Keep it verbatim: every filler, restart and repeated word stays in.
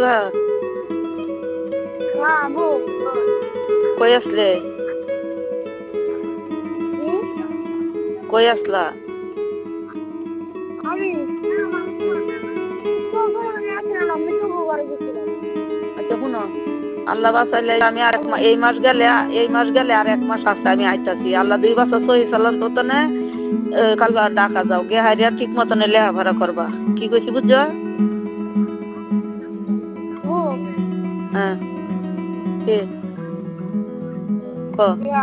দিবা কই আসলে কই আসলা আচ্ছা শুনো আল্লাহ বাঁচাইলে আমি আর এক এই মাস গেলে এই মাস গেলে আর এক মাস আছে আমি আইতাছি আল্লাহ দুই বছর সহি চালান তো না কাল ডাকা যাও গে হারিয়া ঠিক মতন লেখাপড়া করবা কি কইছি বুঝছো হ্যাঁ ক